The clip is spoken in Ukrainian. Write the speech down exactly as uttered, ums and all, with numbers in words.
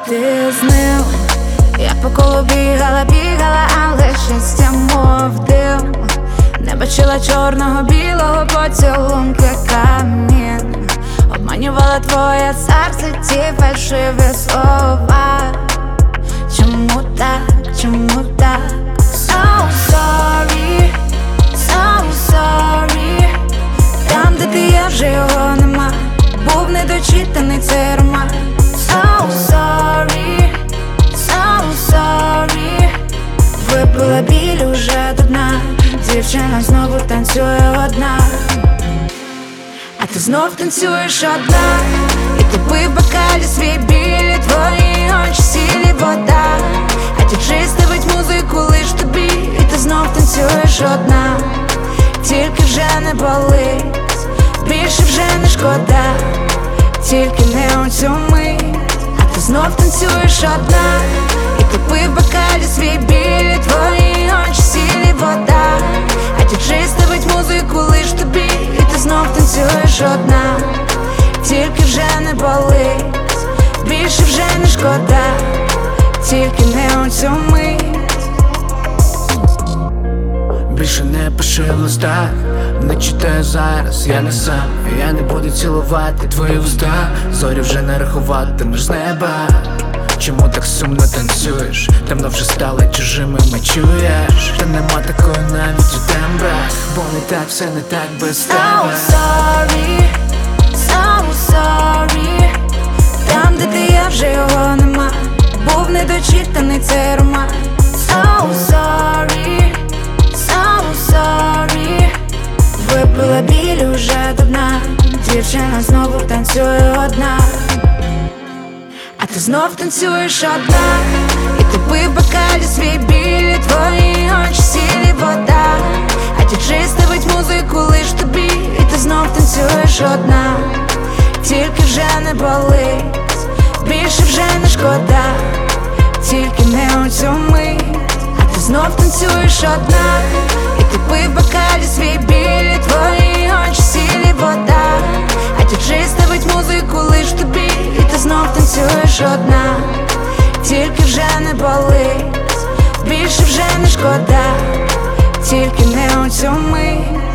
ти з ним. Я по колу бігала, бігала, але щастя мов дим. Не бачила чорного, білого поцілунки камінь. Обманювала твоє серце, ті фальшиві слова. Чому так, чому так? So sorry, so sorry. Там, де ти є, вже його нема. Був недочитаний цей роман. So sorry, so sorry. Випила біль уже до дна. Дівчина знову танцює одна. А ти знов танцюєш одна. І тупий в бокалі свій білі, твої очі сілі вода. А діджей ставить музику лиш тобі, і ти знов танцюєш одна. Тільки вже не болить, більше вже не шкода. Тільки не у цю мить. А ти знов танцюєш одна. І тупий в бокалі свій білі, твої очі сілі вода. А діджей ставить музику лиш тобі, і ти знов танцюєш одна. Тільки вже не болить, більше вже не шкода. Тільки не у цю мить. Більше не пиши в листах, не читаю зараз, я не сам. Я не буду цілувати твої вуста, зорі вже не рахуватимеш з неба. Чому так сумно танцюєш? Темно вже стали чужими, ми чуєш? Та нема такої навіть у тембра, бо не так, все не так без тебе. So sorry, so sorry. Там, де ти є, вже його нема. Був недочитаний цей роман. So sorry, so sorry. Випила біль уже до дна. Дівчина знову танцює одна. А ти знов танцюєш одна. І тупий в бокалі свій білі, твої очі сілі вода. А діджей ставить музику лиш тобі, і ти знов танцюєш одна. Тільки вже не болить, більше вже не шкода. Тільки не у цю мить. А ти знов танцюєш одна. І тупий в бокалі свій білі, твої очі сілі вода. А діджей ставить музику лиш тобі, і ти знов танцюєш одна. Тільки вже не болить, більше вже не шкода. Тільки не у цю мить.